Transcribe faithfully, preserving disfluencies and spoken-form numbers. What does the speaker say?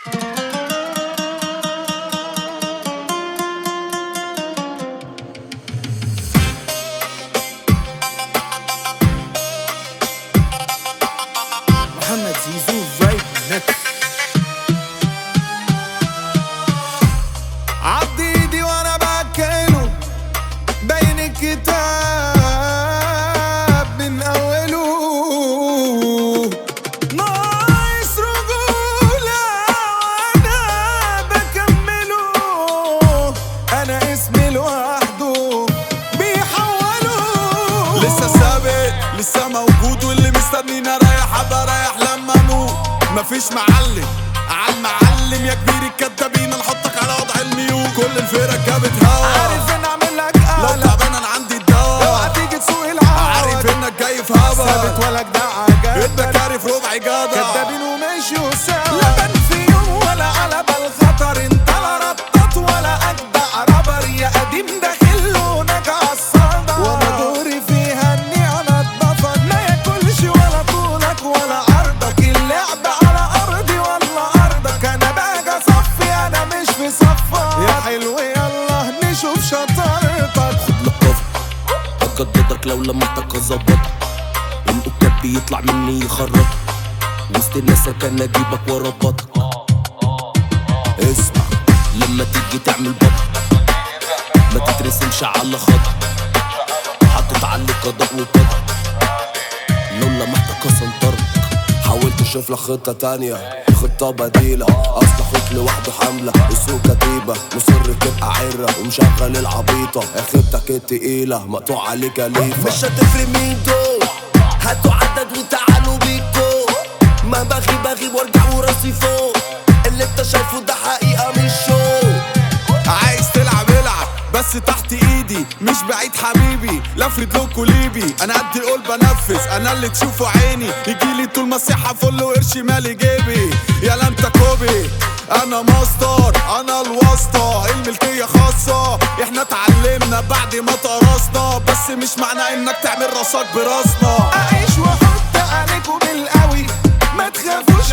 محمد زيزو فايب نكس. عض ايدي وانا بأكله باين الكتاب من اوله، ناقص رجولة وانا بكمله، انا اسمي لوحده بيحوله. لسه ثابت لسه موجود، واللي مستنيني رايح ابقى رايح لما اموت. مفيش معلم عالمعلم يا كبير الكدابين، نحطك على وضع الميول. كل الفرق جابت هوا، عارف ان اعمل لك قلق، لو تعبان انا عندي الدواء. اوعى تيجي تسوق العوا، عارف انك جاي في هوا. ثابت ولا جدع عجب، انت كارف ربع جدع، كدابين ومشيوا سوا. لا بان في يوم ولا على بال خطر، انت لا رطط ولا اجدع ربر. يا قديم داخل لونك عالصدى، وانا دوري فيها اني انا اتضفر. ما ياكلش ولا طولك ولا عرضك، اللعب على ارضي ولا ارضك. انا باجي اصفي انا مش في صفك، يا حلو يلا نشوف شطارتك. خد لك كفر هجددك لو لمحتك اظبط، القتاب بيطلع مني يخرط، وسط الناس كان اجيبك واربطك. اسمع لما تيجي تعمل بطل ما تترسمش على خط، حاطط عليك قضاء وقدر، لو لمحتك اسنطرك. حاولت اشوف لك خطة تانية، خطة بديلة، اصل اخوك لوحده حملة وسوق كتيبة. مصر تبقى عرة ومشغل العبيطة، اخبتك التقيلة مقطوع عليك ليفة. مش هتفرق مين دول، هاتوا عدد وتعالوا بيكو. ما بغي بغي وارجع وراسي فوق، اللي انت شايفه ده حقيقة مش شو. عايز تلعب العب بس تحت ايدي، مش بعيد حبيبي لافرد لكوا ليبي. انا قد القول بنفذ، انا اللي تشوفه عيني، يجيلي طول ما الصحة فل وقرش مالي جيبي. يالا انت كوبي انا ماستر، انا الواسطة الملكية خاصة. احنا اتعلمنا بعد ما درسنا، بس مش معنى انك تعمل راسك براسنا. اعيش واحط عليكوا بالقوي، ما تخافوش